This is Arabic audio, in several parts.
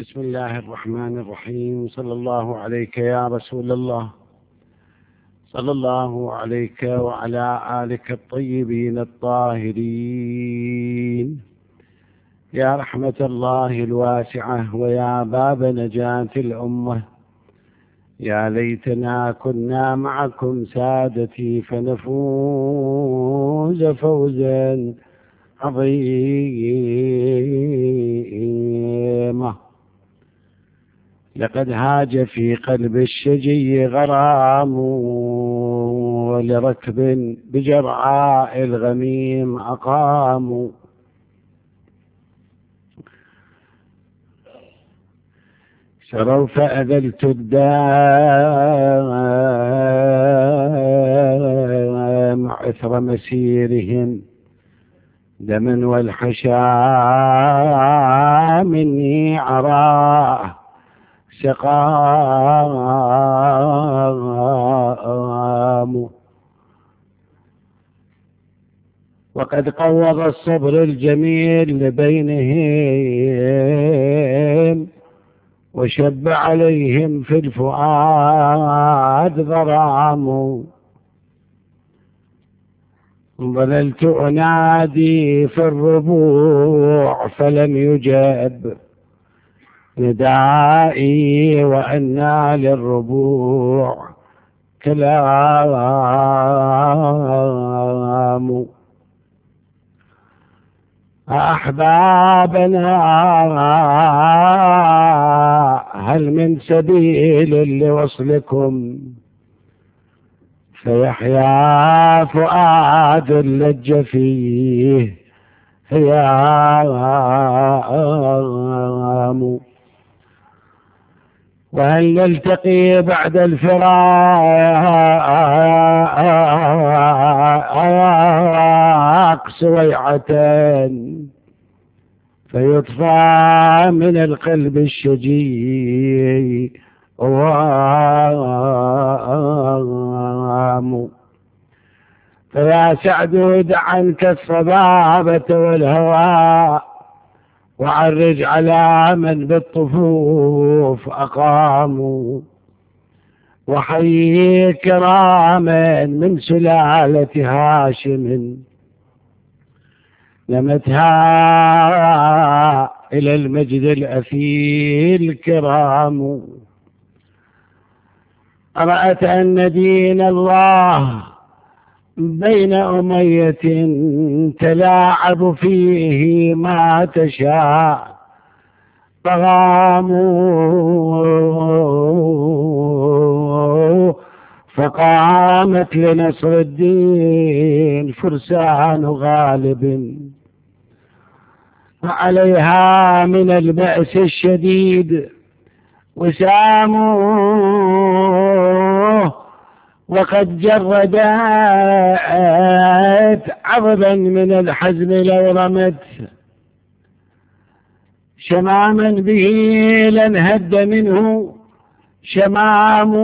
بسم الله الرحمن الرحيم. صلى الله عليك يا رسول الله، صلى الله عليك وعلى آلك الطيبين الطاهرين، يا رحمة الله الواسعة ويا باب نجاة الأمة. يا ليتنا كنا معكم سادتي فنفوز فوزا عظيما. لقد هاج في قلب الشجي غرام، ولركب بجرعاء الغميم أقاموا. سروا فأذلت الدام عثر مسيرهم دما والحشا مني عراه سقام. وقد قوض الصبر الجميل لبينهم، وشب عليهم في الفؤاد ضرام. ظللت أنادي في الربوع فلم يجب ندائي، وأنى للربوع كلام. أحبابنا هل من سبيل لوصلكم؟ فيحيا فؤاد لج فيه هيام. وهل نلتقي بعد الفراق سويعة فيطفى من القلب الشجي وام. فيا سعد دع عنك الصبابة والهوى، وعرج على من بالطفوف أقاموا. وحيي كراما من سلالة هاشم نمتها إلى المجد الأثيل كرام. رأت أن دين الله بين أمية تلاعب فيه ما تشاء فقاموا. فقامت لنصر الدين فرسان غالب، وعليها من البأس الشديد وساموا. وقد جردت عظما من الحزم لو رمت شماما به لانهد منه شمام.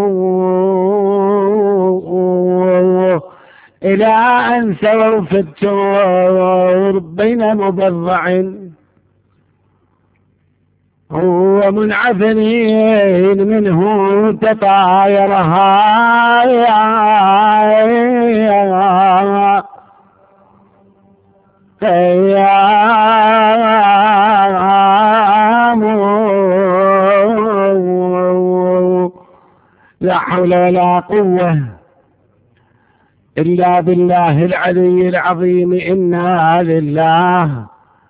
إلى أن سووا في التور بين مبضع ومنعفنين منه تطايرها لا حول ولا قوة إلا بالله العلي العظيم. إنا لله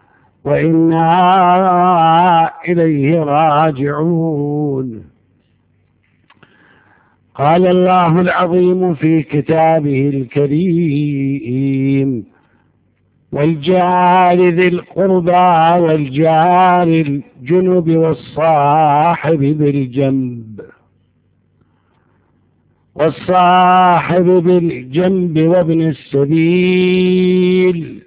وإنا إليه راجعون. قال الله العظيم في كتابه الكريم: والجار ذي القربى والجار الجنب والصاحب بالجنب وابن السبيل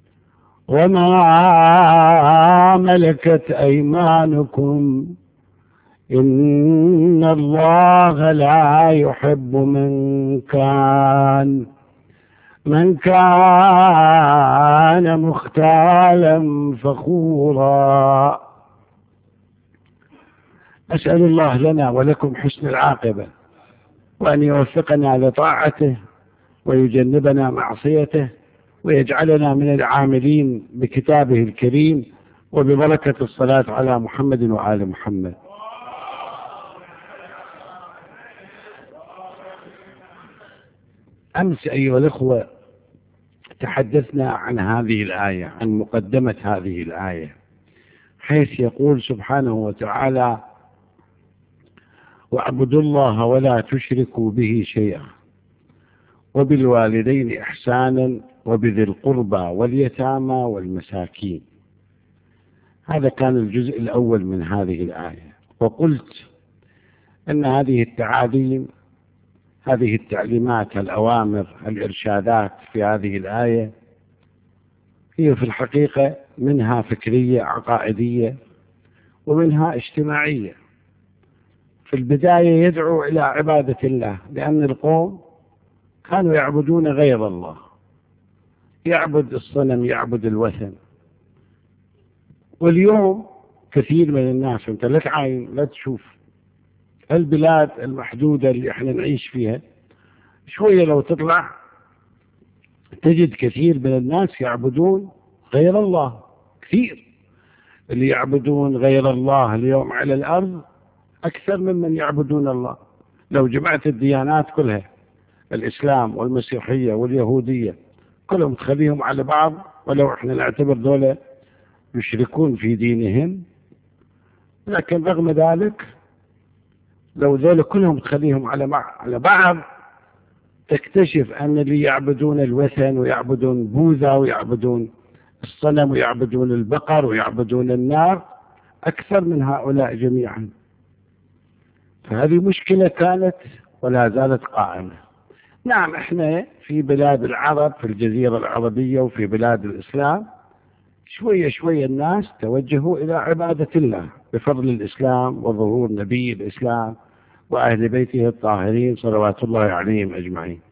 وما ملكت أيمانكم، إن الله لا يحب من كان مختالا فخورا. أسأل الله لنا ولكم حسن العاقبة، وأن يوفقنا لطاعته ويجنبنا معصيته، ويجعلنا من العاملين بكتابه الكريم، وببركة الصلاة على محمد وآل محمد. أمس أيها الأخوة تحدثنا عن هذه الآية، عن مقدمة هذه الآية، حيث يقول سبحانه وتعالى: واعبدوا الله ولا تشركوا به شيئا وبالوالدين إحسانا وبذي القربى واليتامى والمساكين. هذا كان الجزء الأول من هذه الآية. وقلت أن هذه التعاليم، هذه التعليمات، الأوامر، الإرشادات في هذه الآية هي في الحقيقة منها فكرية عقائدية ومنها اجتماعية. في البداية يدعو إلى عبادة الله، لأن القوم كانوا يعبدون غير الله، يعبد الصنم، يعبد الوثن. واليوم كثير من الناس، أنت لا تعاين لا تشوف البلاد المحدودة اللي احنا نعيش فيها، شوية لو تطلع تجد كثير من الناس يعبدون غير الله. كثير اللي يعبدون غير الله اليوم على الأرض أكثر ممن يعبدون الله. لو جمعت الديانات كلها، الإسلام والمسيحية واليهودية، كلهم تخليهم على بعض، ولو احنا نعتبر دولة يشركون في دينهم، لكن رغم ذلك لو ذلك كلهم تخليهم على بعض تكتشف أن اللي يعبدون الوثن ويعبدون بوذا ويعبدون الصنم ويعبدون البقر ويعبدون النار أكثر من هؤلاء جميعا. فهذه مشكلة كانت ولا زالت قائمة. نعم، احنا في بلاد العرب، في الجزيرة العربية وفي بلاد الإسلام، شوية شوية الناس توجهوا إلى عبادة الله بفضل الإسلام وظهور نبي الإسلام وأهل بيته الطاهرين صلوات الله عليهم أجمعين.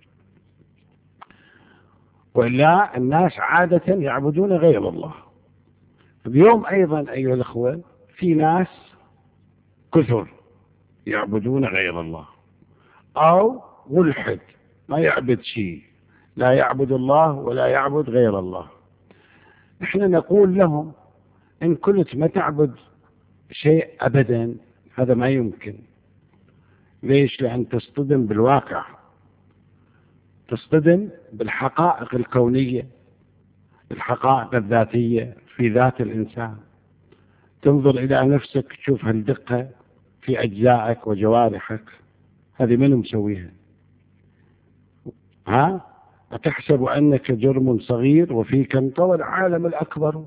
وإلا الناس عادة يعبدون غير الله. اليوم أيضا أيها الأخوة في ناس كثر يعبدون غير الله، أو ملحد ما يعبد شيء، لا يعبد الله ولا يعبد غير الله. نحن نقول لهم: إن كنت ما تعبد شيء أبدا، هذا ما يمكن. ليش؟ لأن تصطدم بالواقع، تصطدم بالحقائق الكونية، الحقائق الذاتية في ذات الإنسان. تنظر إلى نفسك تشوف هالدقة في أجزائك وجوارحك، هذه من مسويها؟ أتحسب أنك جرم صغير وفيك انطوى العالم الأكبر؟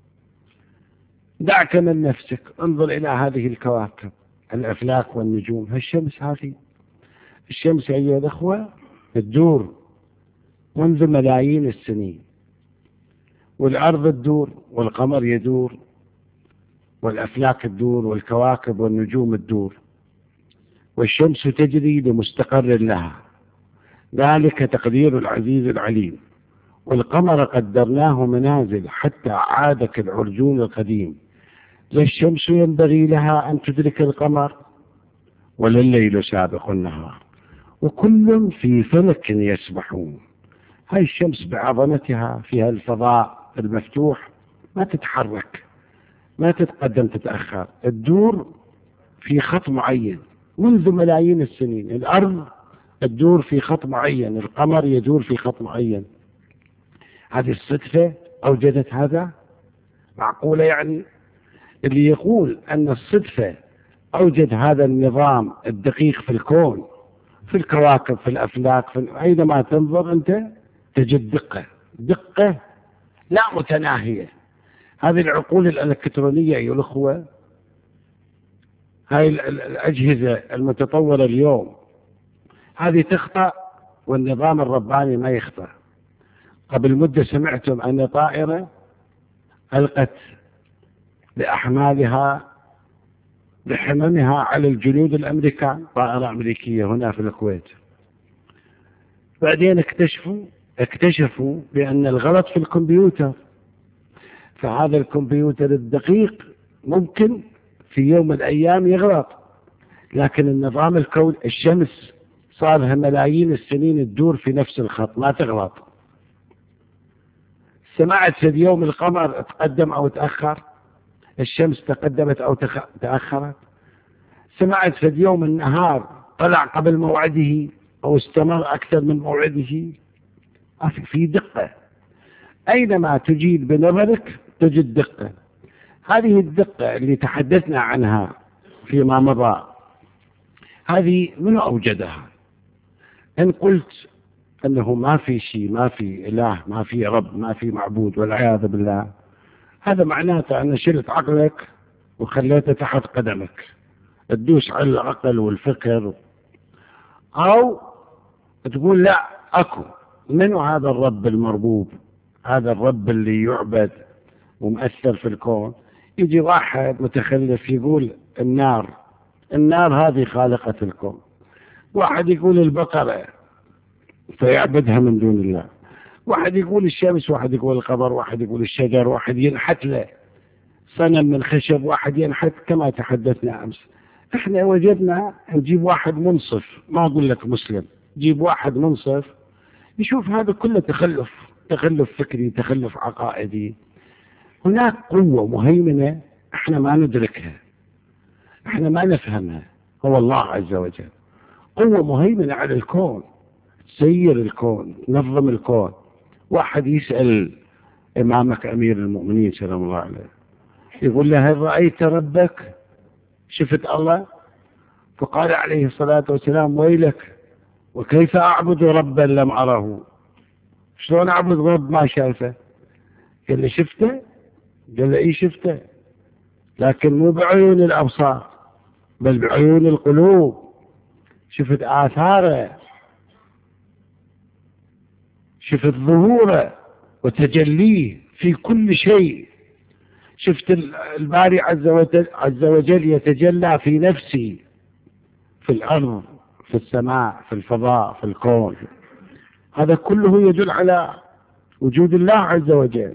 دعك من نفسك، انظر إلى هذه الكواكب، الأفلاك والنجوم، هالشمس، هذه الشمس أيها الأخوة تدور منذ ملايين السنين، والأرض تدور، والقمر يدور، والأفلاك تدور، والكواكب والنجوم تدور، والشمس تجري لمستقر لها، ذلك تقدير العزيز العليم. والقمر قدرناه منازل حتى عاد كالعرجون القديم. لا الشمس ينبغي لها أن تدرك القمر ولا الليل سابق النهار، وكل في فلك يسبحون. هاي الشمس بعظمتها فيها الفضاء المفتوح، ما تتحرك، ما تتقدم تتأخر، تدور في خط معين منذ ملايين السنين. الأرض تدور في خط معين، القمر يدور في خط معين. هذه الصدفة أوجدت هذا؟ معقولة يعني؟ اللي يقول أن الصدفة أوجد هذا النظام الدقيق في الكون، في الكواكب، في الأفلاك، أينما تنظر أنت تجد دقة لا متناهية. هذه العقول الإلكترونية أيها الأخوة، هاي الأجهزة المتطورة اليوم، هذه تخطأ والنظام الرباني ما يخطأ. قبل مدة سمعتم أن طائرة ألقت بأحمالها بحممها على الجنود الأمريكان، طائرة أمريكية هنا في الكويت. بعدين اكتشفوا بأن الغلط في الكمبيوتر، فهذا الكمبيوتر الدقيق ممكن في يوم من الأيام يغلط، لكن النظام الكوني الشمس صار لها ملايين السنين تدور في نفس الخط ما تغلط. سمعت في اليوم القمر تقدم أو تأخر؟ الشمس تقدمت أو تأخرت؟ سمعت في اليوم النهار طلع قبل موعده أو استمر أكثر من موعده؟ في دقة، أينما تجيد بنظرك تجد دقة. هذه الدقة اللي تحدثنا عنها فيما مضى، هذه من أوجدها؟ إن قلت أنه ما في شيء، ما في إله، ما في رب، ما في معبود والعياذ بالله، هذا معناته أن شلت عقلك وخليته تحت قدمك تدوس على العقل والفكر، أو تقول لا أكو منو هذا الرب المربوب، هذا الرب اللي يعبد ومؤثر في الكون. يجي واحد متخلف يقول النار هذه خالقة الكون، واحد يقول البقرة فيعبدها من دون الله، واحد يقول الشمس، واحد يقول القمر، واحد يقول الشجر، واحد ينحت له صنم من خشب، واحد ينحت كما تحدثنا أمس. احنا وجدنا نجيب واحد منصف، ما أقول لك مسلم، جيب واحد منصف يشوف هذا كله تخلف فكري، تخلف عقائدي. هناك قوة مهيمنة احنا ما ندركها، احنا ما نفهمها، هو الله عز وجل. قوة مهيمنة على الكون، تسير الكون، تنظم الكون. واحد يسأل إمامك أمير المؤمنين سلام الله عليه، يقول له هل رأيت ربك؟ شفت الله؟ فقال عليه الصلاة والسلام ويلك، وكيف أعبد ربا لم أره؟ شلون أعبد رب ما شايفه؟ قال له شفته؟ قال له إيه شفته، لكن مو بعيون الأبصار بل بعيون القلوب. شفت آثاره، شفت ظهوره وتجليه في كل شيء. شفت الباري عز وجل يتجلى في نفسي، في الأرض، في السماء، في الفضاء، في الكون. هذا كله يدل على وجود الله عز وجل.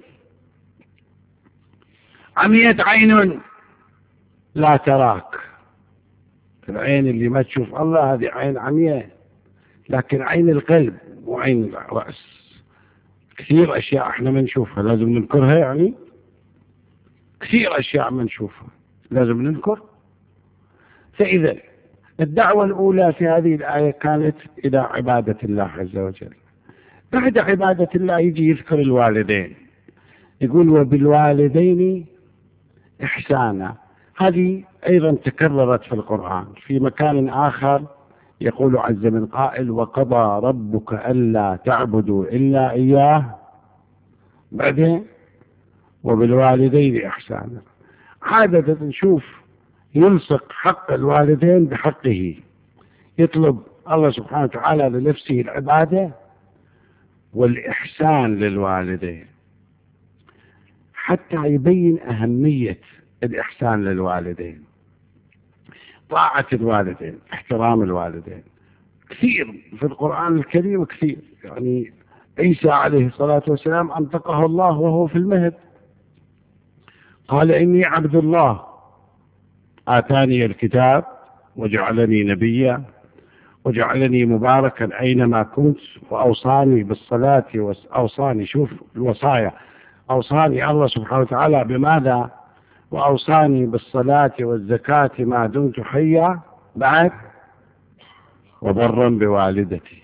عميت عين لا تراك، العين اللي ما تشوف الله هذه عين عمياء، لكن عين القلب وعين الرأس كثير أشياء احنا ما نشوفها لازم ننكرها. يعني كثير أشياء ما نشوفها لازم ننكر. فإذا الدعوة الأولى في هذه الآية كانت إلى عبادة الله عز وجل. بعد عبادة الله يجي يذكر الوالدين، يقول وبالوالدين إحسانا. هذه أيضا تكررت في القرآن في مكان آخر، يقول عز من قائل وقضى ربك ألا تعبدوا إلا إياه، بعدين وبالوالدين إحسانا. عادة نشوف يلصق حق الوالدين بحقه، يطلب الله سبحانه وتعالى لنفسه العبادة والإحسان للوالدين، حتى يبين أهمية الإحسان للوالدين، طاعة الوالدين، احترام الوالدين. كثير في القرآن الكريم كثير. يعني عيسى عليه الصلاة والسلام أنطقه الله وهو في المهد، قال إني عبد الله آتاني الكتاب وجعلني نبيا وجعلني مباركا أينما كنت وأوصاني بالصلاة وأوصاني، شوف الوصايا، أوصاني الله سبحانه وتعالى بماذا؟ وأوصاني بالصلاة والزكاة ما دمت حيا، بعد وبرا بوالدتي.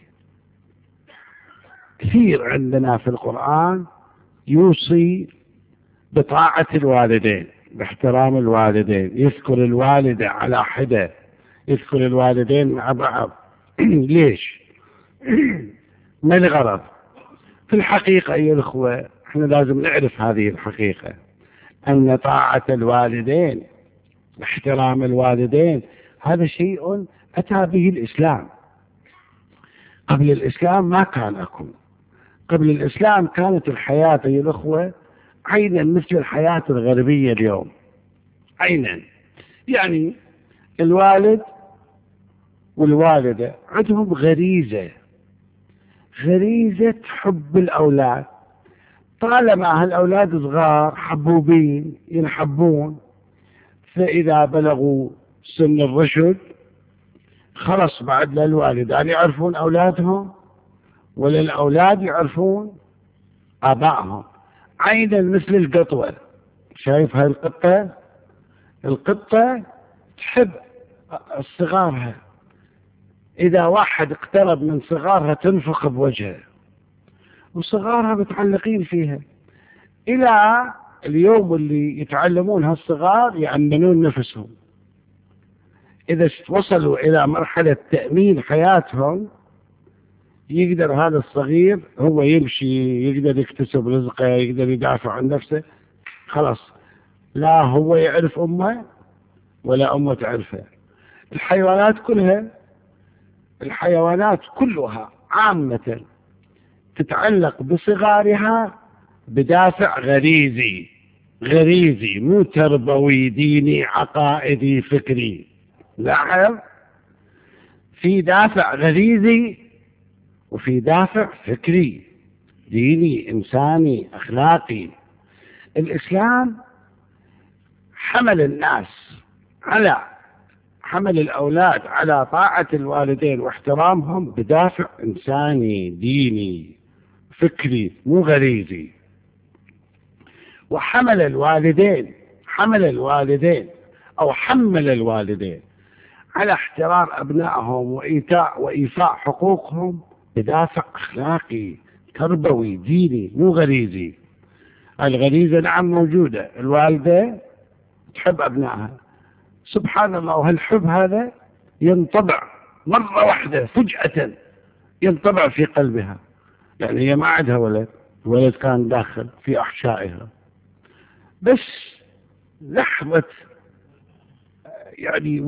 كثير عندنا في القرآن يوصي بطاعة الوالدين، باحترام الوالدين، يذكر الوالدة على حدة، يذكر الوالدين مع بعض. ليش؟ ما الغرض؟ في الحقيقة أيها الأخوة احنا لازم نعرف هذه الحقيقة، أن طاعة الوالدين، احترام الوالدين، هذا شيء أتى به الإسلام. قبل الإسلام ما كان أكو. قبل الإسلام كانت الحياة أيها الأخوة عينا مثل الحياة الغربية اليوم، عينا. يعني الوالد والوالدة عندهم غريزة حب الأولاد. طالما هالأولاد صغار حبوبين ينحبون، فإذا بلغوا سن الرشد خلص بعد للوالدان يعرفون أولادهم ولا الأولاد يعرفون آبائهم. عينا مثل القطوة، شايف هاي القطة؟ القطة تحب صغارها، إذا واحد اقترب من صغارها تنفخ بوجهه، وصغارها متعلقين فيها إلى اليوم اللي يتعلمون هالصغار يأمنون نفسهم. إذا وصلوا إلى مرحلة تأمين حياتهم يقدر هذا الصغير هو يمشي، يقدر يكتسب رزقه، يقدر يدافع عن نفسه، خلاص لا هو يعرف أمه ولا أمه تعرفه. الحيوانات كلها عامة تتعلق بصغارها بدافع غريزي مو تربوي ديني عقائدي فكري. لاحظ، في دافع غريزي وفي دافع فكري ديني إنساني أخلاقي. الإسلام حمل الأولاد على طاعة الوالدين واحترامهم بدافع إنساني ديني فكري مو غريزي. وحمل الوالدين على احترام أبنائهم وإيفاء حقوقهم بدافع أخلاقي تربوي ديني مو غريزي. الغريزة نعم موجودة، الوالدة تحب أبنائها سبحان الله، وهالحب هذا ينطبع مرة واحدة فجأة، ينطبع في قلبها. يعني هي ما عندها ولد كان داخل في أحشائها، بس لحظة يعني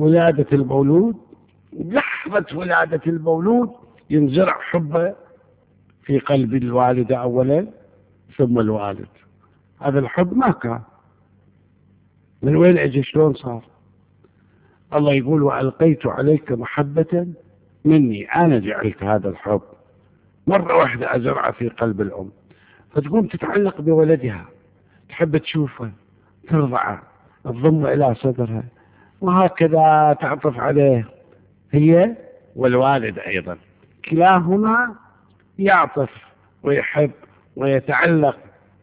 لحظة ولادة المولود ينزرع حبه في قلب الوالدة أولا ثم الوالد. هذا الحب ما كان، من وين اجى شلون صار؟ الله يقول وألقيت عليك محبة مني، أنا جعلت هذا الحب مرة واحدة أزرعه في قلب الأم، فتقوم تتعلق بولدها، تحب تشوفه، ترضعه، تضمه إلى صدرها، وهكذا تعطف عليه هي والوالد أيضا، كلاهما يعطف ويحب ويتعلق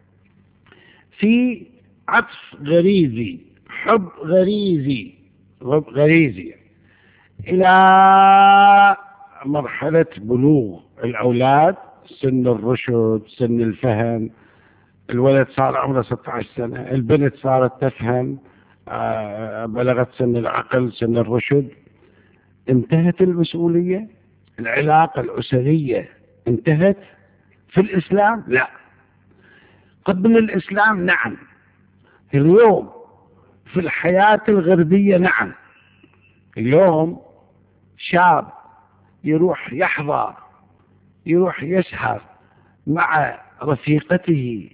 في عطف غريزي، حب غريزي إلى مرحلة بلوغ الأولاد، سن الرشد، سن الفهم. الولد صار عمره 16 سنة، البنت صارت تفهم، بلغت سن العقل سن الرشد، انتهت المسؤولية، العلاقة الأسرية انتهت. في الإسلام لا، قبل الإسلام نعم، اليوم في الحياة الغربية نعم. اليوم شاب يروح يحظى، يروح يسهر مع رفيقته،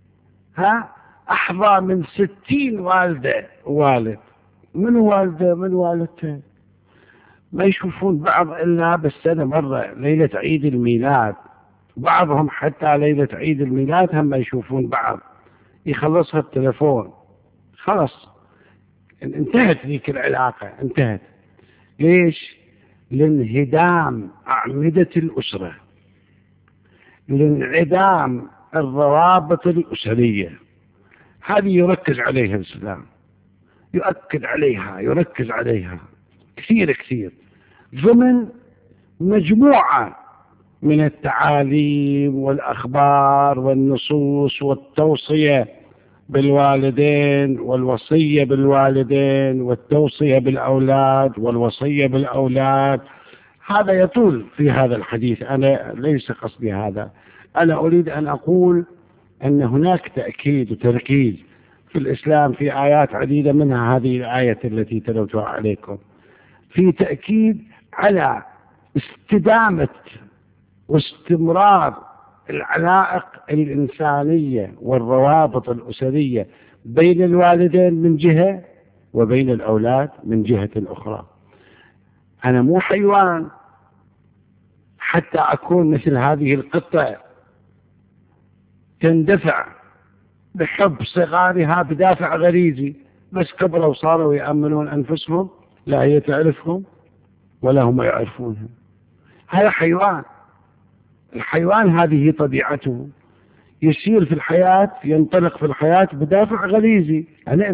أحظى من 60 والدة ووالد، من والدة من والدتين، ما يشوفون بعض إلا بالسنة مرة ليلة عيد الميلاد، بعضهم حتى ليلة عيد الميلاد هم ما يشوفون بعض، يخلصها التلفون، خلص انتهت ذيك العلاقة، انتهت. ليش؟ لانهدام أعمدة الأسرة، لانعدام الروابط الأسرية. هذه يركز عليها الإسلام، يركز عليها كثير ضمن مجموعة من التعاليم والأخبار والنصوص والتوصية بالوالدين والوصية بالوالدين والتوصية بالأولاد والوصية بالأولاد. هذا يطول في هذا الحديث، أنا ليس قصدي هذا، أنا أريد أن أقول أن هناك تأكيد وتركيز في الإسلام في آيات عديدة، منها هذه الآية التي تلوتها عليكم، في تأكيد على استدامة واستمرار العلائق الإنسانية والروابط الأسرية بين الوالدين من جهة وبين الأولاد من جهة أخرى. أنا مو حيوان حتى أكون مثل هذه القطة تندفع بحب صغارها بدافع غريزي، بس كبروا وصاروا يأمنون أنفسهم، لا هي تعرفهم ولا هم يعرفونها. هذا حيوان، الحيوان هذه طبيعته، يسير في الحياة، ينطلق في الحياة بدافع غريزي. أنا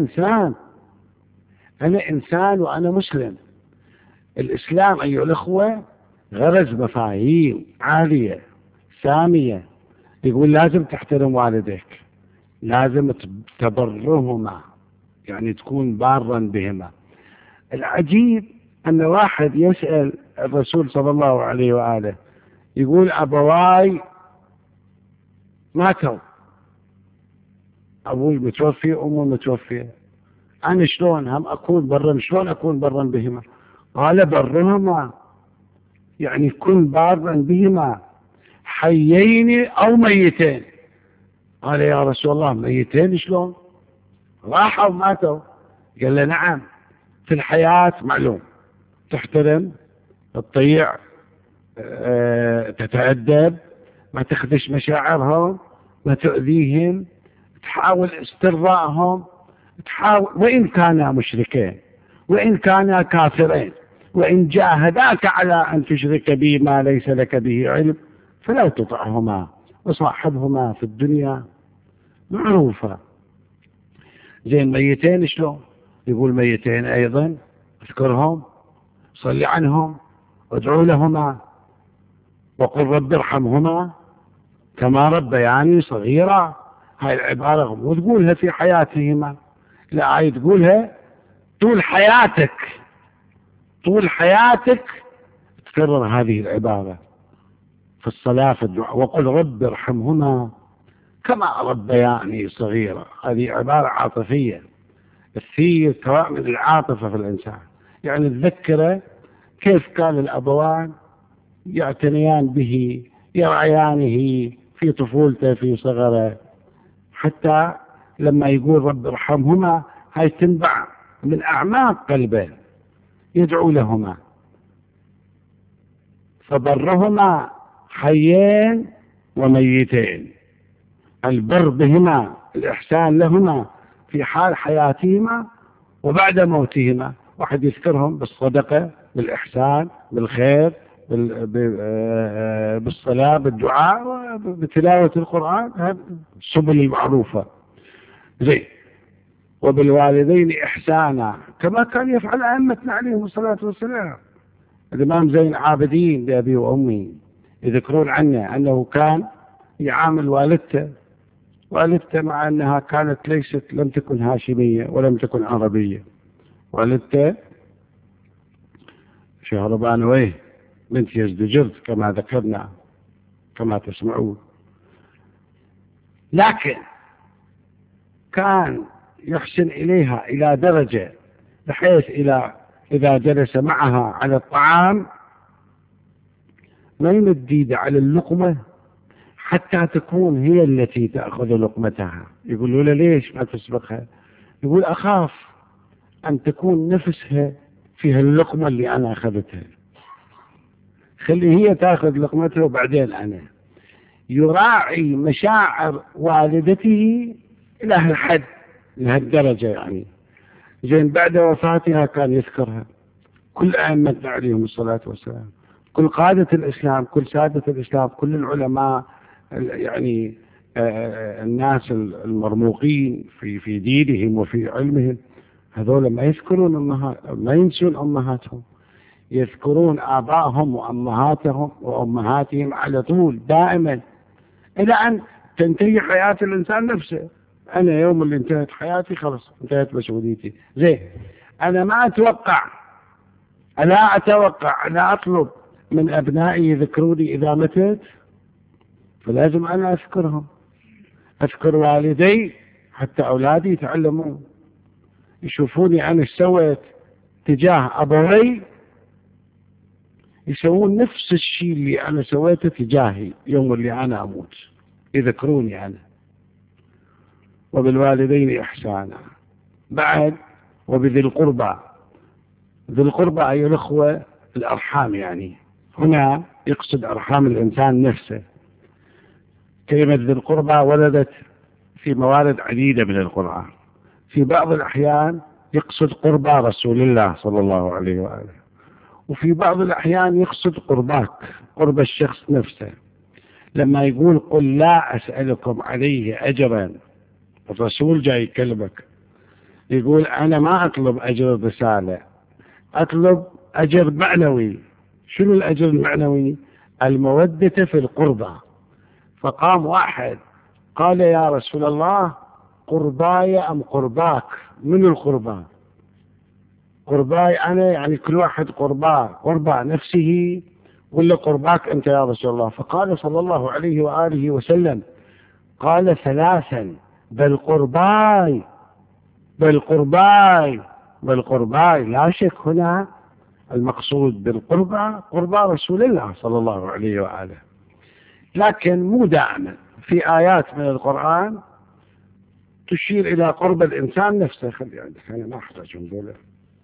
إنسان وأنا مسلم. الإسلام أيها الأخوة غرز مفاهيم عالية سامية، يقول لازم تحترم والديك، لازم تبرهما، يعني تكون بارا بهما. العجيب أن واحد يسأل الرسول صلى الله عليه وآله، يقول أبواي ماتوا، أبوي متوفي أمي متوفية، أنا شلون هم أكون برا، شلون أكون برا بهما؟ قال برهما يعني كن بارا بهما حيين أو ميتين. قال يا رسول الله ميتين شلون؟ راحوا ماتوا. قال له نعم، في الحياة معلوم تحترم، تطيع، تتأدب، ما تخدش مشاعرهم، ما تؤذيهم، تحاول استرضائهم، تحاول وإن كانا مشركين وإن كانا كافرين، وإن جاهداك على أن تشرك بي ما ليس لك به علم فلا تطعهما وصاحبهما في الدنيا معروفة. زين ميتين شلون؟ يقول ميتين أيضا اذكرهم، صل عنهم، وادعو لهما، وقل رب ارحمهما كما ربياني صغيرا. هاي العبارة وتقولها في حياتهما، لا هاي تقولها طول حياتك تكرر هذه العبارة في الصلاة في الدعاء، وقل رب ارحمهما كما ربياني صغيرا. هذه عبارة عاطفية تثير كوامن العاطفة في الإنسان، يعني تذكره كيف كان الأبوان يعتنيان به، يرعيانه في طفولته في صغره، حتى لما يقول رب ارحمهما هاي تنبع من أعماق قلبه، يدعو لهما. فبرهما حيين وميتين، البر بهما الإحسان لهما في حال حياتهما وبعد موتهما. واحد يذكرهم بالصدقة، بالإحسان، بالخير، بالصلاة، بالدعاء، بتلاوة القرآن، هذه السبل المعروفة. زين. وبالوالدين إحسانا كما كان يفعل أئمتنا عليهم الصلاة والسلام. الإمام زين العابدين بأبي وأمي يذكرون عنه أنه كان يعامل والدته مع أنها كانت لم تكن هاشمية ولم تكن عربية. والدته شهربانويه بنت يزدجرد كما ذكرنا كما تسمعون، لكن كان يحسن إليها إلى درجة بحيث إذا جلس معها على الطعام ما يمد يده على اللقمة حتى تكون هي التي تأخذ لقمتها. يقولوا له ليش ما تسبقها؟ يقول أخاف أن تكون نفسها فيها اللقمة اللي أنا أخذتها، خلي هي تأخذ لقمتها وبعدين أنا. يراعي مشاعر والدته إلى هالحد، لهالدرجة يعني. زين بعد وفاتها كان يذكرها كل أئمتنا عليهم الصلاة والسلام، كل قادة الإسلام، كل سادة الإسلام، كل العلماء، يعني الناس المرموقين في دينهم وفي علمهم، هذول ما يذكرون ما ينسون أمهاتهم، يذكرون آبائهم وأمهاتهم على طول دائما إلى أن تنتهي حياة الإنسان نفسه. أنا يوم اللي انتهت حياتي خلص انتهت مسؤوليتي. زين أنا ما أتوقع، أنا أطلب من أبنائي يذكروني إذا متت، فلازم أنا أذكرهم، أذكر والدي حتى أولادي يتعلمون، يشوفوني أنا سويت تجاه أبوي، يسوون نفس الشيء اللي أنا سويته تجاهي يوم اللي أنا أموت، يذكروني أنا. وبالوالدين إحسانا. بعد وبذي القربى. ذي القربى أيها الأخوة الأرحام، يعني هنا يقصد أرحام الإنسان نفسه. كلمة ذي القربى وردت في موارد عديدة من القرآن. في بعض الأحيان يقصد قربى رسول الله صلى الله عليه وآله، وفي بعض الأحيان يقصد قرباك، قرب الشخص نفسه. لما يقول قل لا أسألكم عليه أجرا، الرسول جاي يكلمك يقول أنا ما أطلب أجر الرسالة، أطلب أجر معنوي. شنو الأجر المعنوي؟ المودة في القربى. فقام واحد قال يا رسول الله قرباي أم قرباك؟ من القربى؟ قرباي أنا يعني كل واحد قربى نفسه ولا قرباك أنت يا رسول الله؟ فقال صلى الله عليه وآله وسلم قال ثلاثا بل قرباي بل قرباي بل قرباي. لا شك هنا المقصود بالقربى قربى رسول الله صلى الله عليه وآله، لكن مو دائما. في آيات من القرآن تشير إلى قرب الإنسان نفسه. خلي عندك أنا ما أحتاج نقوله.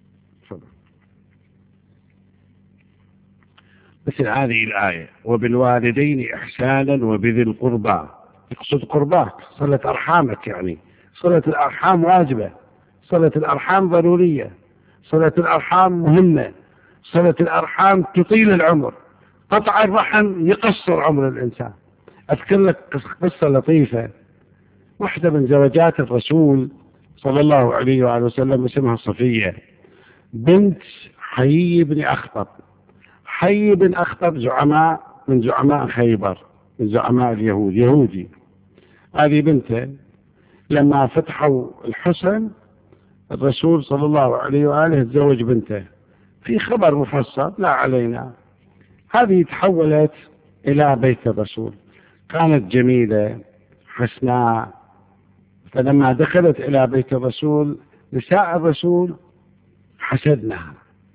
مثل هذه الآية وبالوالدين إحسانا وبذي القربى، يقصد قرباك، صلة أرحامك. يعني صلة الأرحام واجبة، صلة الأرحام ضرورية، صلة الأرحام مهمة، صلة الأرحام تطيل العمر، قطع الرحم يقصر عمر الإنسان. أذكر لك قصة لطيفة. واحدة من زوجات الرسول صلى الله عليه وآله وسلم اسمها صفية بنت حيي بن أخطب. حيي بن أخطب من زعماء خيبر، من زعماء اليهود، يهودي. هذه بنته لما فتحوا الحصن الرسول صلى الله عليه وآله تزوج بنته، في خبر مفصل لا علينا. هذه تحولت إلى بيت الرسول، كانت جميلة حسناء. فلما دخلت إلى بيت الرسول نساء الرسول حسدنها.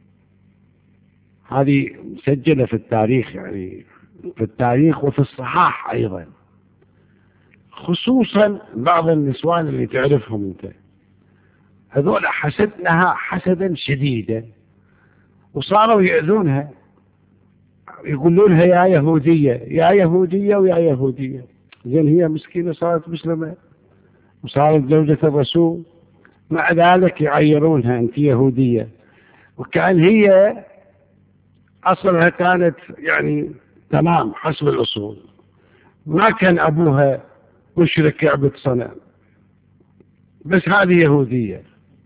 هذه مسجلة في التاريخ، يعني في التاريخ وفي الصحاح أيضا، خصوصا بعض النسوان اللي تعرفهم أنت، هذول حسدنها حسدا شديدا، وصاروا يأذونها، يقولونها يا يهودية يا يهودية ويا يهودية. زين هي مسكينة صارت مسلمة وصارت زوجة الرسول، مع ذلك يعيرونها أنت يهودية، وكأن هي أصلها كانت يعني تمام حسب الأصول، ما كان أبوها مشرك يعبد صنم، بس هذه يهودية.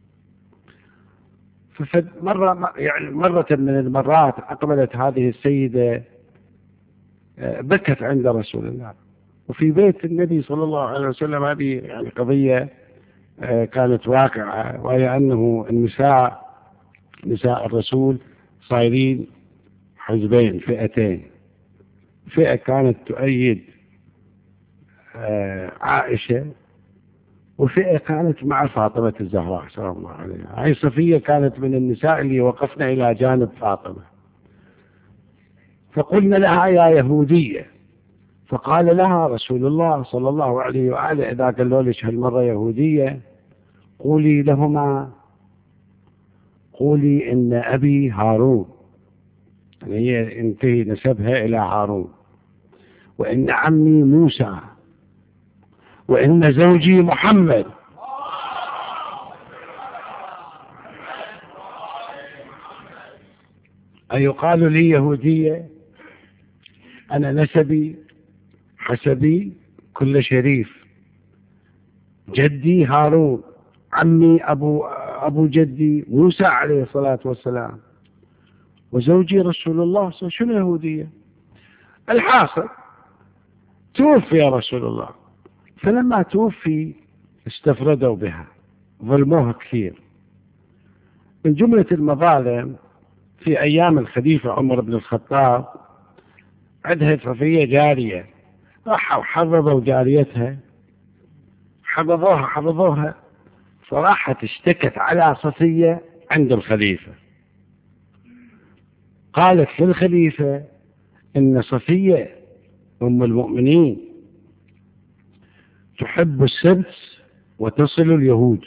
مرة من المرات أقبلت هذه السيدة بكت عند رسول الله وفي بيت النبي صلى الله عليه وسلم. هذه يعني قضية كانت واقعة، وهي أنه نساء الرسول صايرين حزبين، فئتين. فئة كانت تؤيد عائشة، وفئة كانت مع فاطمة الزهراء سلام الله عليها. هاي صفية كانت من النساء اللي وقفنا إلى جانب فاطمة، فقلنا لها يا يهودية، فقال لها رسول الله صلى الله عليه وآله إذا قالوا لك هالمرة يهودية قولي لهما قولي إن أبي هارون، يعني هي ينتهي نسبها إلى هارون، وإن عمي موسى، وإن زوجي محمد. أيقال لي يهودية؟ أنا نسبي حسبي كل شريف، جدي هارون، عمي أبو جدي موسى عليه الصلاة والسلام، وزوجي رسول الله. شنو يهودية؟ الحاصل توفي رسول الله، فلما توفي استفردوا بها، ظلموها كثير. من جملة المظالم في أيام الخليفة عمر بن الخطاب عندها صفية جارية، راحوا حرضوا جاريتها، حرضوها، فراحت اشتكت على صفية عند الخليفة. قالت للخليفة إن صفية أم المؤمنين تحب السبت وتصل اليهود،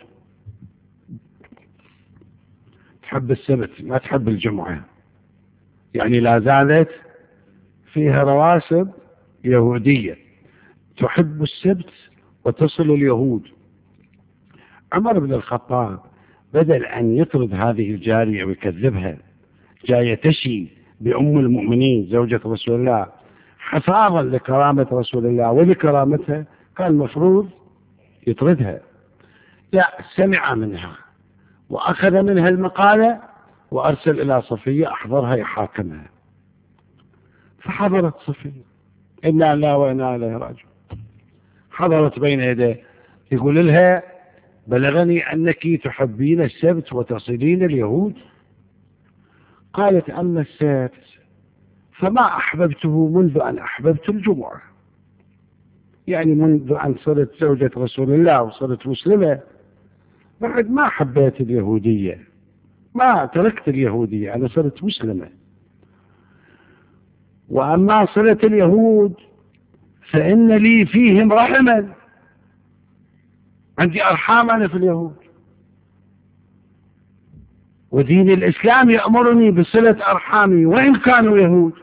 تحب السبت ما تحب الجمعة، يعني لا زالت فيها رواسب يهودية، تحب السبت وتصل اليهود. عمر بن الخطاب بدل أن يطرد هذه الجارية ويكذبها جاية تشي بأم المؤمنين زوجة رسول الله حفاظا لكرامة رسول الله ولكرامتها، كان المفروض يطردها. لا، سمع منها وأخذ منها المقالة وأرسل إلى صفية أحضرها يحاكمها. فحضرت صفية، إنا لا وإنا إليه راجعون، حضرت بين يديه يقول لها: بلغني أنك تحبين السبت وتصلين اليهود. قالت: أما السبت فما أحببته منذ أن أحببت الجمعة، يعني منذ أن صرت زوجة رسول الله وصرت مسلمة بعد ما حبيت اليهودية، ما تركت اليهودية، أنا صرت مسلمة. وأما صلة اليهود فإن لي فيهم رحما، عندي أرحام أنا في اليهود، ودين الإسلام يأمرني بصلة أرحامي وإن كانوا يهود،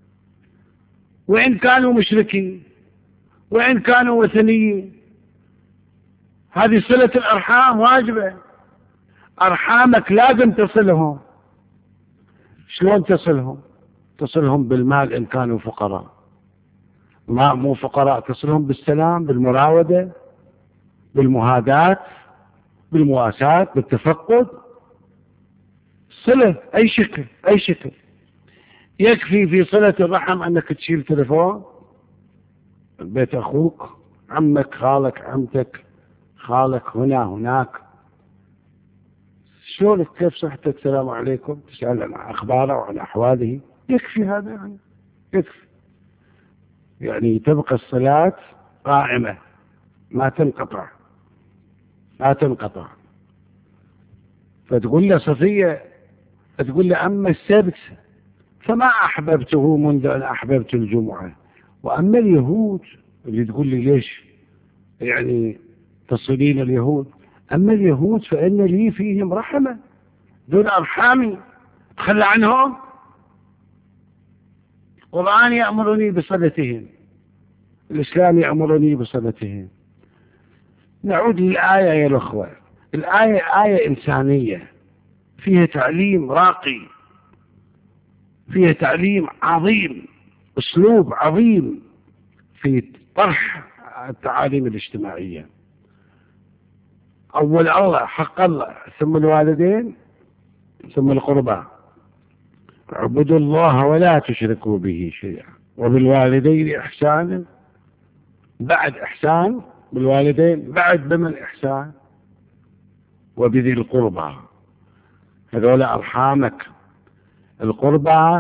وإن كانوا مشركين، وإن كانوا وثنيين. هذه صلة الأرحام واجبة، أرحامك لازم تصلهم. شلون تصلهم؟ تصلهم بالمال إن كانوا فقراء، ما مو فقراء تصلهم بالسلام، بالمراودة، بالمهادات، بالمواساة، بالتفقد، صلة أي شكل أي شكل. يكفي في صلة الرحم أنك تشيل تلفون بيت أخوك، عمك، خالك، عمتك، خالك هنا هناك، شلونك، كيف صحتك، السلام عليكم، تسأل عن أخباره وعن أحواله، يكفي هذا، يعني يكفي، يعني تبقى الصلاة قائمة ما تنقطع ما تنقطع. فتقول له صفية، تقول له: أما السبت فما أحببته منذ أن أحببت الجمعة، وأما اليهود، اللي تقول لي ليش يعني تصلين اليهود، أما اليهود فإن لي فيهم رحمة، دون أرحامي تخلى عنهم، القرآن يأمرني بصلتهم، الإسلام يأمرني بصلتهم. نعود للآية يا الأخوة، الآية آية إنسانية فيها تعليم راقي، فيها تعليم عظيم، أسلوب عظيم في طرح التعاليم الاجتماعية. أول الله حق الله، ثم الوالدين، ثم القربى، اعبدوا الله ولا تشركوا به شيئا، وبالوالدين إحسانا، بعد إحسان بالوالدين، بعد بمن إحسان، وبذي القربى، هذول أرحامك. القربى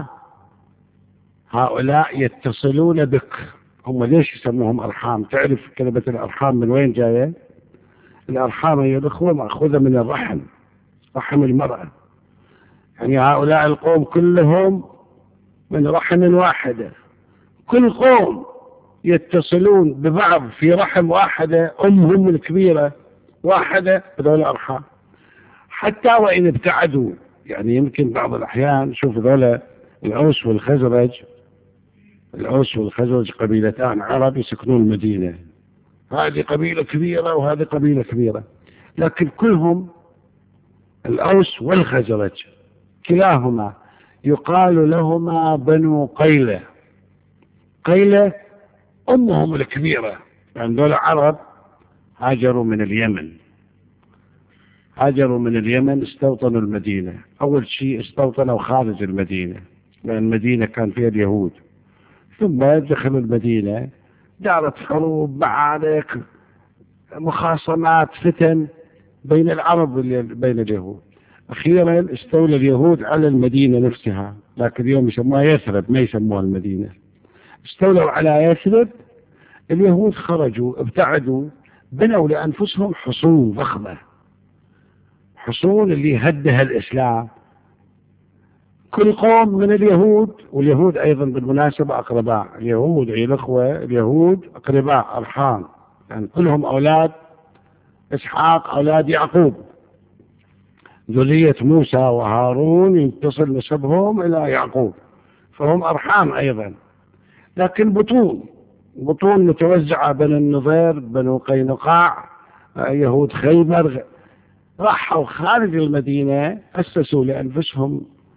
هؤلاء يتصلون بك، هم ليش يسموهم أرحام؟ تعرف كلمة الأرحام من وين جاية؟ الأرحام يا الأخوة مأخوذة من الرحم، رحم المرأة، يعني هؤلاء القوم كلهم من رحم واحدة، كل قوم يتصلون ببعض في رحم واحدة، أمهم الكبيرة واحدة، هذول أرحام. حتى وإن ابتعدوا، يعني يمكن بعض الأحيان شوف ذولا الأوس والخزرج، الأوس والخزرج قبيلتان عرب يسكنون المدينة، هذه قبيلة كبيرة وهذه قبيلة كبيرة، لكن كلهم الأوس والخزرج كلاهما يقال لهما بنو قيلة. قيلة أمهم الكبيرة، يعني دول عرب هاجروا من اليمن، هاجروا من اليمن، استوطنوا المدينة. أول شيء استوطنوا خارج المدينة، لأن المدينة كان فيها اليهود، ثم دخلوا المدينة، دارت حروب، معارك، مخاصمات، فتن بين العرب وبين اليهود. أخيرا استولى اليهود على المدينة نفسها، لكن اليوم يسموها يثرب، ما يسموها المدينة. استولوا على يثرب، اليهود خرجوا، ابتعدوا، بنوا لأنفسهم حصون ضخمة، حصون اللي هدها الإسلام. كل قوم من اليهود، واليهود أيضا بالمناسبة أقرباء، اليهود أي الأخوة، اليهود أقرباء أرحام، يعني كلهم أولاد إسحاق، أولاد يعقوب، ذرية موسى وهارون يتصل نسبهم إلى يعقوب، فهم أرحام أيضا، لكن بطون متوزعة بين النضير، بنو قينقاع، يهود خيبر، راحوا خارج المدينة، أسسوا لأنفسهم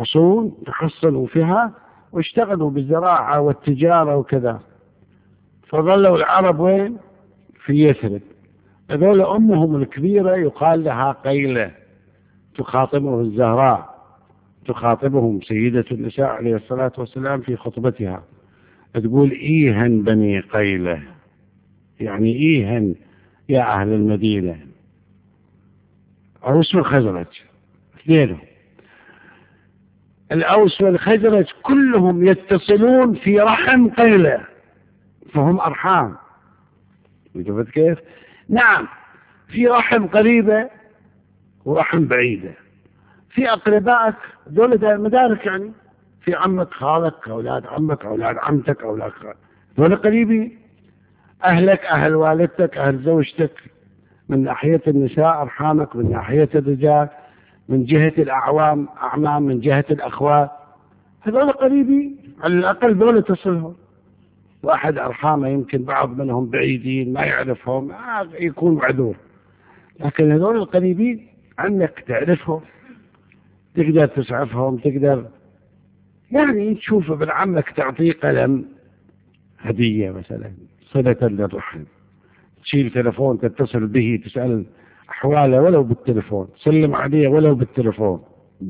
حصون يحصلوا فيها واشتغلوا بالزراعة والتجارة وكذا. فظلوا العرب وين؟ في يثرب. هذول أمهم الكبيرة يقال لها قيلة، تخاطبهم الزهراء، تخاطبهم سيدة النساء عليه الصلاة والسلام في خطبتها، تقول إيها بني قيلة، يعني إيها يا أهل المدينة. أوس والخزرج اثنينهم، الأوس والخزرج كلهم يتصلون في رحم قيلة، فهم أرحام. شفت كيف؟ نعم، في رحم قريبة ورحم بعيدة. في أقربائك دول مدارك، يعني في عمك خالك، أولاد عمك، أولاد عمتك، أولاد خالك، دول قريبين. أهلك، أهل والدتك، أهل زوجتك، من ناحية النساء أرحامك، من ناحية الرجال من جهة الأعوام أعمام، من جهة الأخوات، هذول قريبين على الأقل دول تصلهم. واحد أرحامه يمكن بعض منهم بعيدين ما يعرفهم يكون معذور، لكن هذول القريبين عنك تعرفهم، تقدر تسعفهم، تقدر يعني تشوف ابن عمك تعطيه قلم هدية مثلا صلة للرحم، تشيل تلفون تتصل به تسأل أحواله ولو بالتلفون، تسلم عليه ولو بالتلفون،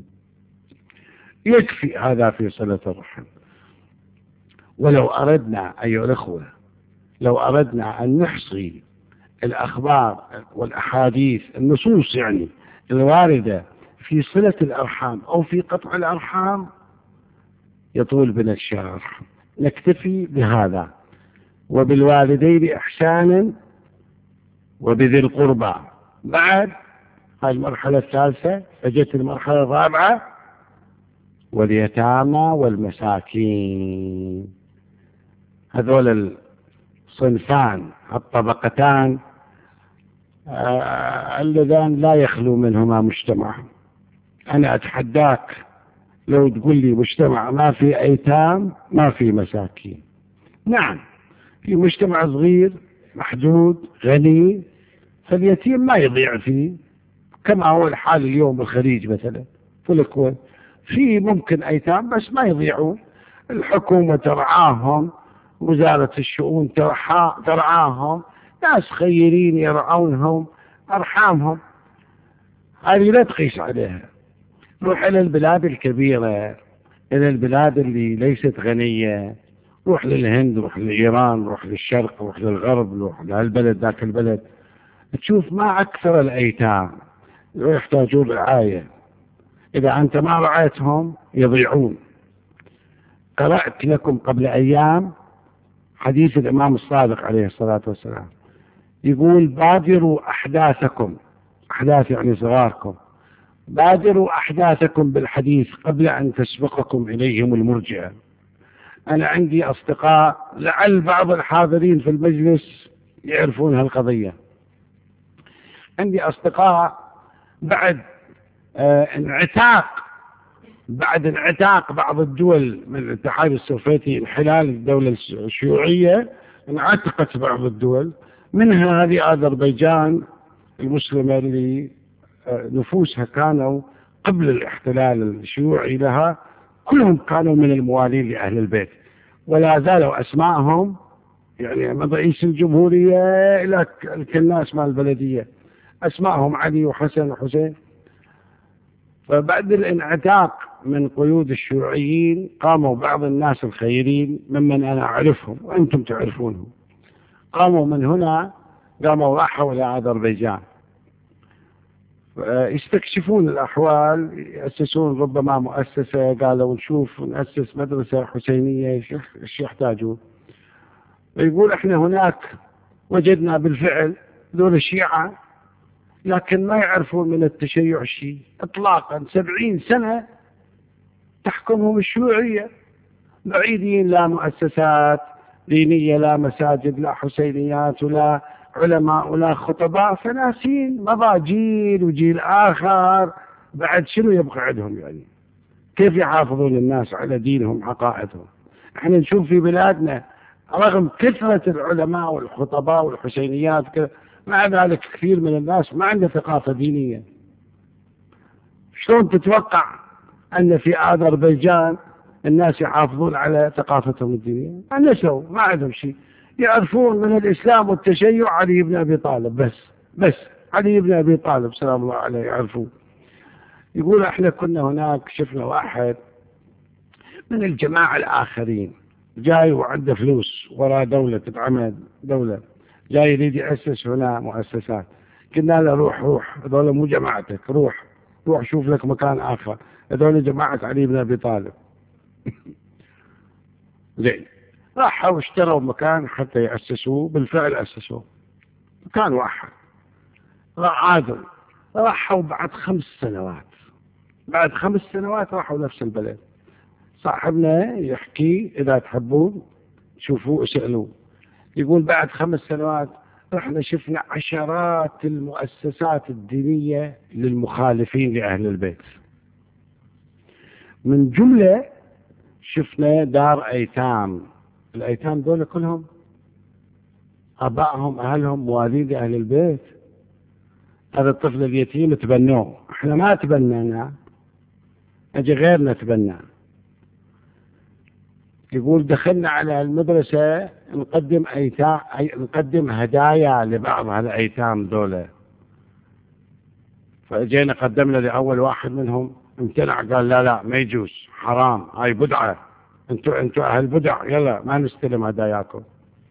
يكفي هذا في صلة الرحم. ولو أردنا أيها الأخوة، لو أردنا أن نحصي الأخبار والأحاديث النصوص يعني الواردة في صلة الأرحام أو في قطع الأرحام يطول بنا الشرح، نكتفي بهذا. وبالوالدين إحسانا وبذي القربى. بعد هذه المرحلة الثالثة فجت المرحلة الرابعة، واليتامى والمساكين. هذول الصنفان الطبقتان اللذان لا يخلو منهما مجتمع. أنا أتحداك لو تقول لي مجتمع ما في أيتام ما في مساكين. نعم، في مجتمع صغير محدود غني فاليتيم ما يضيع فيه، كما هو الحال اليوم بالخليج مثلا في الكويت، في ممكن أيتام بس ما يضيعون، الحكومة ترعاهم، وزارة الشؤون ترعاهم، ناس خيرين يرعونهم، أرحامهم، هذه لا تقيس عليها. روح إلى البلاد الكبيرة، إلى البلاد اللي ليست غنية، روح للهند، روح لإيران، روح للشرق، روح للغرب، روح لهالبلد ذاك البلد، تشوف ما أكثر الأيتام يحتاجون رعاية، إذا أنت ما رعيتهم يضيعون. قرأت لكم قبل أيام حديث الإمام الصادق عليه الصلاة والسلام، يقول بادروا أحداثكم، أحداث يعني صغاركم، بادروا أحداثكم بالحديث قبل أن تسبقكم إليهم المرجئة. أنا عندي أصدقاء لعل بعض الحاضرين في المجلس يعرفون هالقضية، عندي أصدقاء بعد انعتاق بعض الدول من الاتحاد السوفيتي، انحلال الدولة الشيوعية، انعتقت بعض الدول منها هذه أذربيجان المسلمة اللي نفوسها كانوا قبل الاحتلال الشيوعي لها كلهم كانوا من الموالين لأهل البيت، ولا زالوا أسماءهم يعني من رئيس الجمهورية إلى الكناس مال البلدية أسماءهم علي وحسن وحسين. فبعد الانعتاق من قيود الشيوعيين قاموا بعض الناس الخيرين ممن أنا أعرفهم وأنتم تعرفونهم، قاموا من هنا، قاموا راحوا إلى أذربيجان يستكشفون الأحوال، يأسسون ربما مؤسسة، قالوا نشوف نأسس مدرسة حسينية ايش يحتاجون. يقول احنا هناك وجدنا بالفعل ذول الشيعة لكن ما يعرفون من التشيع شيء اطلاقا، 70 سنة تحكمهم الشيوعية، بعيدين، لا مؤسسات دينية، لا مساجد، لا حسينيات، ولا علماء، ولا خطباء، فناسين، مضى جيل وجيل آخر، بعد شنو يبقى عندهم يعني؟ كيف يحافظون الناس على دينهم عقائدهم؟ احنا نشوف في بلادنا رغم كثرة العلماء والخطباء والحسينيات مع ذلك كثير من الناس ما عنده ثقافة دينية. شلون تتوقع أن في أذربيجان الناس يحافظون على ثقافتهم الدينية، نسوا ما عندهم شيء، يعرفون من الإسلام والتشيع علي بن أبي طالب بس علي بن أبي طالب سلام الله عليه يعرفون. يقول احنا كنا هناك شفنا واحد من الجماعة الآخرين جاي وعنده فلوس وراء دولة تتعمل دولة، جاي يريد يأسس هنا مؤسسات، قلنا له روح هذول مو جماعتك، روح شوف لك مكان آخر، هذول جماعة علي بن أبي طالب. زين، راحوا واشتروا مكان حتى يأسسوه، بالفعل أسسوه مكان واحد، عادوا راحوا بعد 5 سنوات، بعد 5 سنوات راحوا نفس البلد. صاحبنا يحكي إذا تحبون شوفوا اسألوه، يقول بعد 5 سنوات رحنا شفنا عشرات المؤسسات الدينية للمخالفين لأهل البيت، من جملة شفنا دار أيتام، الأيتام دول كلهم أبائهم أهلهم مواليد أهل البيت، هذا الطفل اليتيم تبنوه، احنا ما تبنينا، اجي غيرنا تبنى. يقول دخلنا على المدرسة نقدم هدايا لبعض هالأيتام دولة، فأجينا قدمنا لأول واحد منهم امتنع، قال لا ما يجوز، حرام، هاي بدعة، انتوا أهل بدع، يلا ما نستلم هداياكم.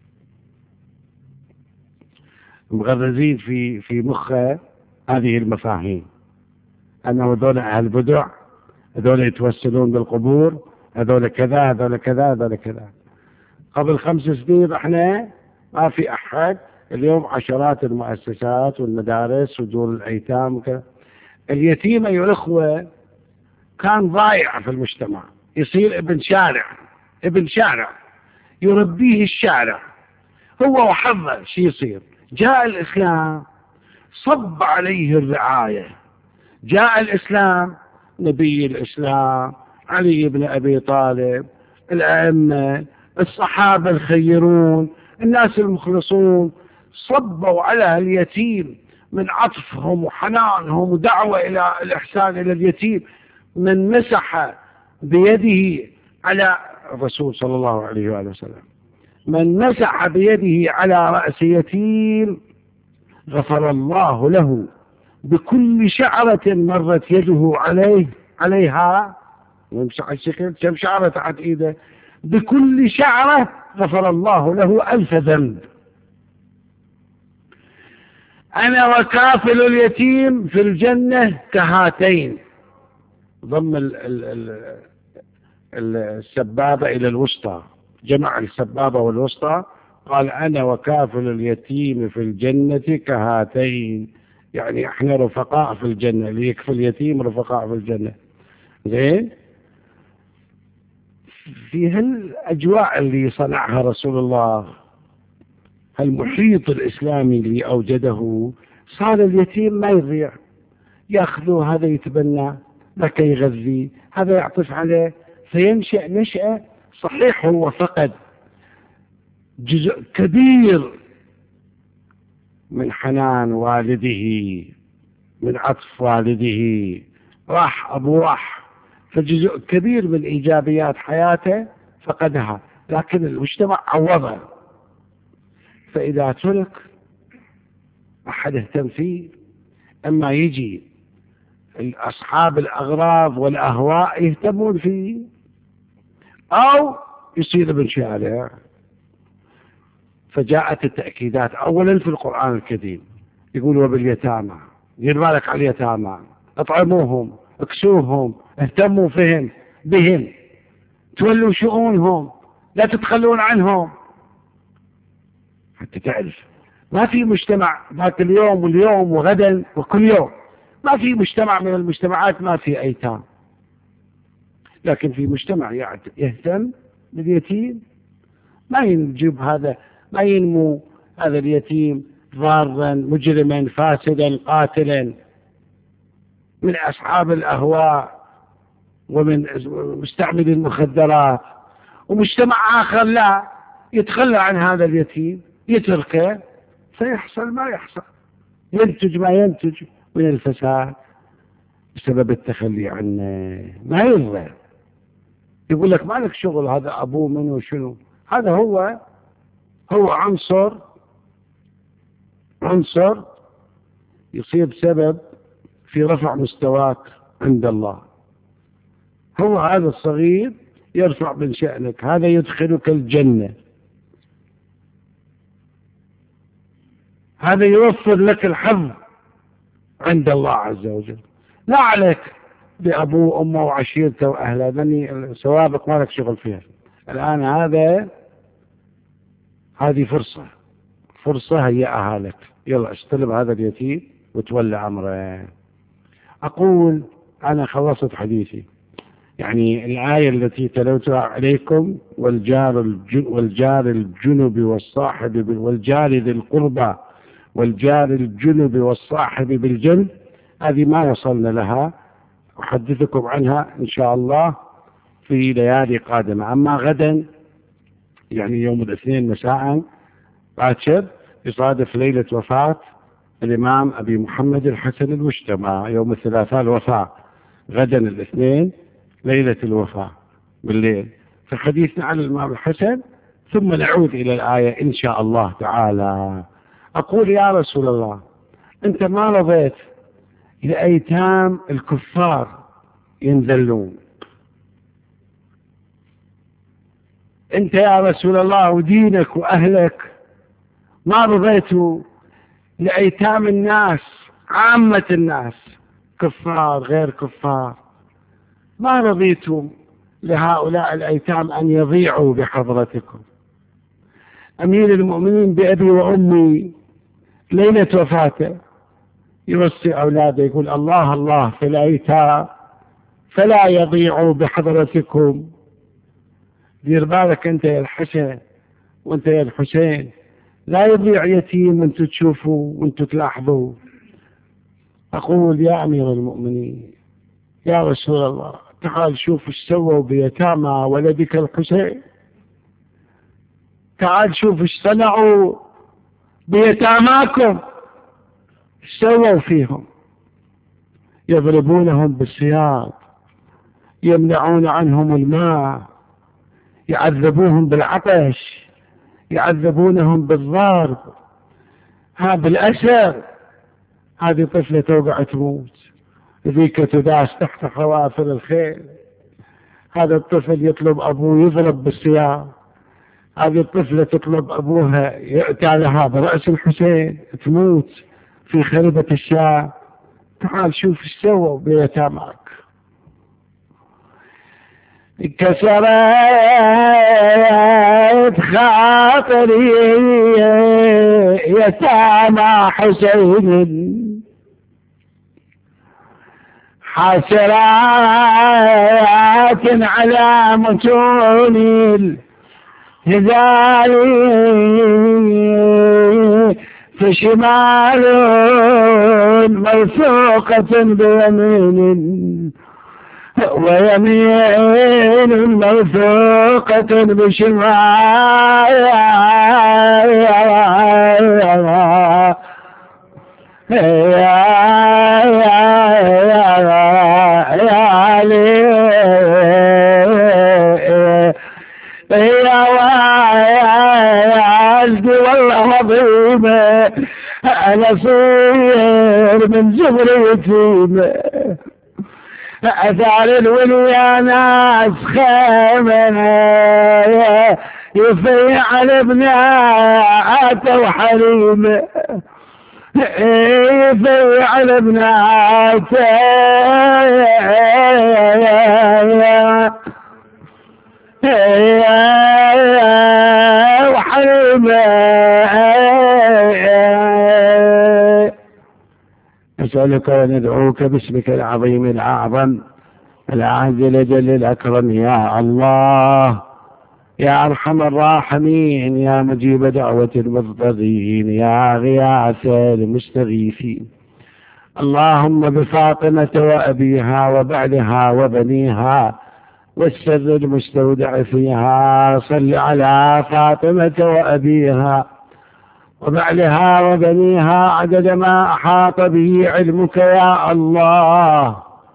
مغرزين في مخه هذه المفاهيم، أنه هذول أهل بدع، هذول يتوسلون بالقبور، هذول كذا هذول كذا هذول كذا. قبل 5 سنين احنا ما في أحد، اليوم عشرات المؤسسات والمدارس ودور الأيتام وكذا. اليتيم أيها الأخوة كان ضايع في المجتمع، يصير ابن شارع يربيه الشارع، هو وحظه شي يصير. جاء الإسلام صب عليه الرعاية، جاء الإسلام، نبي الإسلام علي بن أبي طالب، الأئمة الصحابة الخيرون الناس المخلصون، صبوا على اليتيم من عطفهم وحنانهم ودعوة إلى الإحسان إلى اليتيم. من مسح بيده على الرسول صلى الله عليه وآله وسلم، من مسح بيده على رأس يتيم غفر الله له بكل شعرة مرت يده عليها، يمسح الشكل كم شعرة تحت ايده، بكل شعرة غفر الله له 1000 ذنب. أنا وكافل اليتيم في الجنة كهاتين، ضم السبابة إلى الوسطى، جمع السبابة والوسطى، قال أنا وكافل اليتيم في الجنة كهاتين، يعني احنا رفقاء في الجنة، اللي يكفل اليتيم رفقاء في الجنة. زين، في هالأجواء اللي صنعها رسول الله، هالمحيط الإسلامي اللي أوجده، صار اليتيم ما يضيع، يأخذه هذا يتبنى، ذاك يغذي، هذا يعطف عليه، فينشأ نشأة. صحيح هو فقد جزء كبير من حنان والده، من عطف والده، راح فجزء كبير من إيجابيات حياته فقدها، لكن المجتمع عوضه. فإذا ترك أحد اهتم فيه، أما يجي أصحاب الأغراض والأهواء يهتمون فيه، أو يصير ابن شارع. فجاءت التأكيدات أولا في القرآن الكريم، يقول وباليتامى، دير بالك على اليتامى، اطعموهم، اكسوهم، اهتموا بهم، تولوا شؤونهم، لا تتخلون عنهم. حتى تعرف ما في مجتمع ذاك اليوم واليوم وغدا وكل يوم، ما في مجتمع من المجتمعات ما في أيتام، لكن في مجتمع يهتم باليتيم، ما ينجب هذا، ما ينمو هذا اليتيم ضارا مجرما فاسدا قاتلا من أصحاب الأهواء ومن مستعمل المخدرات. ومجتمع آخر لا، يتخلى عن هذا اليتيم، يتركه، فيحصل ما يحصل، ينتج ما ينتج من الفساد. بسبب التخلي عنه، ما يرضى. يقول لك ما لك شغل، هذا أبوه منه شنو، هذا هو عنصر يصير سبب في رفع مستواك عند الله. هو هذا الصغير يرفع من شأنك، هذا يدخلك الجنة، هذا يوفر لك الحظ عند الله عز وجل. لا عليك بأبوه وأمه وعشيرته وأهله، ذني ثوابك ما لك شغل فيها. الآن هذه فرصة هيئها لك، يلا استلم هذا اليتيم وتولى أمره. أقول أنا خلصت حديثي، يعني الآية التي تلوتها عليكم والجار الجنب والصاحب والجار ذي القربى والجار الجنب والصاحب بالجنب، هذه ما وصلنا لها، أحدثكم عنها إن شاء الله في ليالي قادمة. أما غدا يعني يوم الاثنين مساء باكر يصادف ليلة وفاة الإمام أبي محمد الحسن المجتمع، يوم الثلاثاء الوفاة، غدا الاثنين ليلة الوفاة بالليل، فحديثنا عن الإمام الحسن ثم نعود إلى الآية إن شاء الله تعالى. أقول يا رسول الله أنت ما رضيت لأيتام الكفار ينذلون، أنت يا رسول الله ودينك وأهلك ما رضيتوا لأيتام الناس، عامة الناس كفار غير كفار، ما رضيتم لهؤلاء الأيتام أن يضيعوا بحضرتكم. أمير المؤمنين بأبي وأمي ليلة وفاته يوصي أولاده يقول الله الله في الأيتام فلا يضيعوا بحضرتكم. دير بالك أنت يا الحسن وأنت يا الحسين، لا يضيع يتيم وأنتوا تشوفوا وأنتوا تلاحظوا. أقول يا أمير المؤمنين يا رسول الله تعال شوف ايش سووا بيتامى ولدك الحسين، تعال شوف ايش صنعوا بيتاماكم، ايش سووا فيهم، يضربونهم بالسياط، يمنعون عنهم الماء، يعذبوهم بالعطش، يعذبونهم بالضرب، بالأسر. هذه طفلة توقع تموت، ذيك تداس تحت خوافر الخيل، هذا الطفل يطلب أبوه يضرب بالسياط، هذه الطفلة تطلب أبوها يأتي لها برأس الحسين تموت في خربة الشام. تعال شوف ايش سووا بيتامك. كسرت خاطري يتامى حسين، حسرات على متون الهزال، في شمال موثوقة بيمين ويمين موثوقة بشمال، والله عظيمة أنا صير من زبر يتيمة، أثار الولي ناس خيمة يفيع الابناء وحريمة، يفيع الابناء وحريمة. نسألك وندعوك باسمك العظيم الأعظم العاجل جل الأكرم يا الله، يا أرحم الراحمين، يا مجيب دعوة المضطرين، يا غياث المستغيثين. اللهم بفاطمة وأبيها وبعلها وبنيها والسر المستودع فيها، صل على فاطمة وأبيها وبعلها وبنيها عدد ما أحاط به علمك يا الله،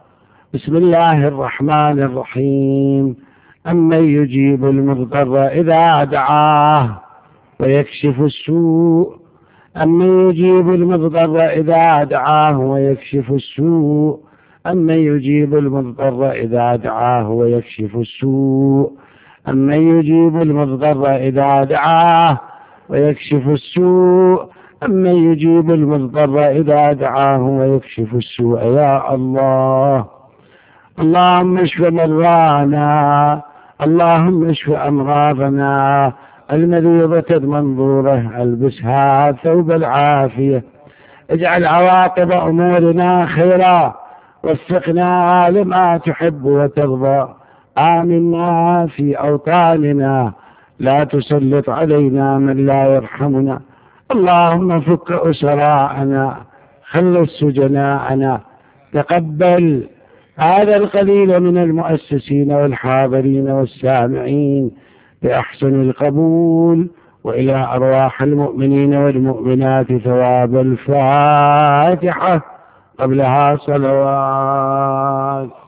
بسم الله الرحمن الرحيم. أمن يجيب المضطر إذا دعاه ويكشف السوء أمن يجيب المضطر إذا دعاه ويكشف السوء أمن يجيب المضطر إذا دعاه ويكشف السوء أمن يجيب المضطر إذا دعاه ويكشف السوء أمن يجيب المضطر إذا دعاه ويكشف السوء. يا الله، اللهم اشف مرضانا، اللهم اشف أمراضنا، المريضة المنظورة البسها ثوب العافية، اجعل عواقب أمورنا خيرا، وفقنا لما تحب وترضى، آمنا في أوطاننا، لا تسلط علينا من لا يرحمنا. اللهم فك أسراءنا، خلص سجناءنا، تقبل هذا القليل من المؤسسين والحاضرين والسامعين بأحسن القبول، وإلى أرواح المؤمنين والمؤمنات ثواب الفاتحة قبلها صلوات.